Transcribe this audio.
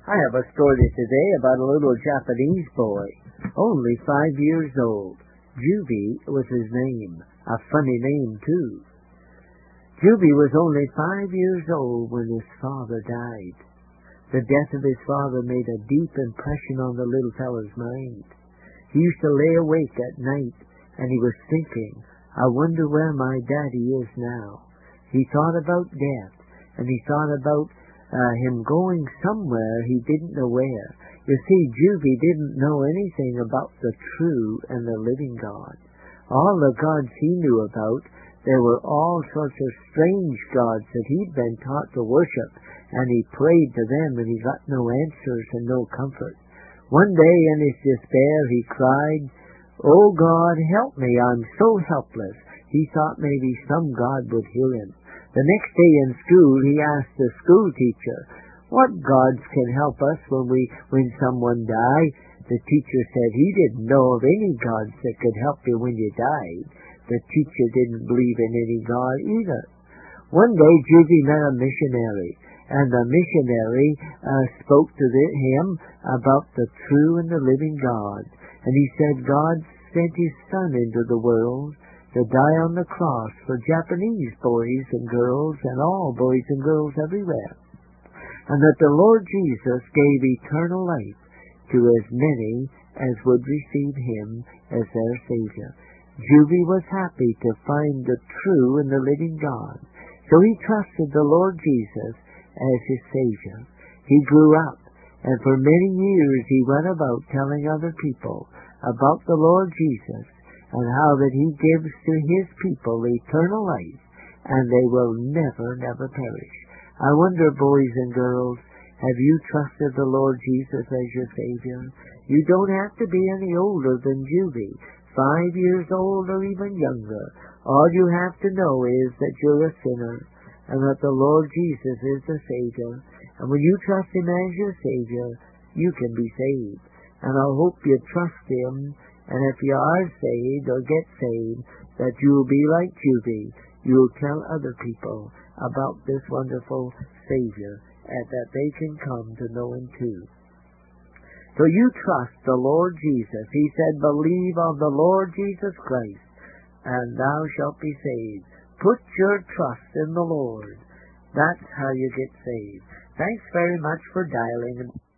I have a story today about a little Japanese boy, only 5 years old. Juby was his name, a funny name too. Juby was only 5 years old when his father died. The death of his father made a deep impression on the little fellow's mind. He used to lay awake at night, and he was thinking, I wonder where my daddy is now. He thought about death, and he thought about him going somewhere he didn't know where. You see, Juby didn't know anything about the true and the living God. All the gods he knew about, there were all sorts of strange gods that he'd been taught to worship, and he prayed to them, and he got no answers and no comfort. One day in his despair he cried, "Oh God, help me, I'm so helpless." He thought maybe some God would hear him. The next day in school he asked the school teacher, "What gods can help us when someone died?" The teacher said he didn't know of any gods that could help you when you died. The teacher didn't believe in any God either. One day Juby met a missionary, and the missionary spoke to him about the true and the living God. And he said God sent his son into the world to die on the cross for Japanese boys and girls and all boys and girls everywhere. And that the Lord Jesus gave eternal life to as many as would receive him as their Savior. Juby was happy to find the true and the living God. So he trusted the Lord Jesus as his Savior. He grew up, and for many years he went about telling other people about the Lord Jesus and how that he gives to his people eternal life, and they will never, never perish. I wonder, boys and girls, have you trusted the Lord Jesus as your Savior? You don't have to be any older than Juby, 5 years old or even younger. All you have to know is that you're a sinner, and that the Lord Jesus is the Savior. And when you trust him as your Savior, you can be saved. And I hope you trust him, and if you are saved or get saved, that you will be like Juby. You will tell other people about this wonderful Savior, and that they can come to know him too. So you trust the Lord Jesus. He said, "Believe on the Lord Jesus Christ, and thou shalt be saved." Put your trust in the Lord. That's how you get saved. Thanks very much for dialing.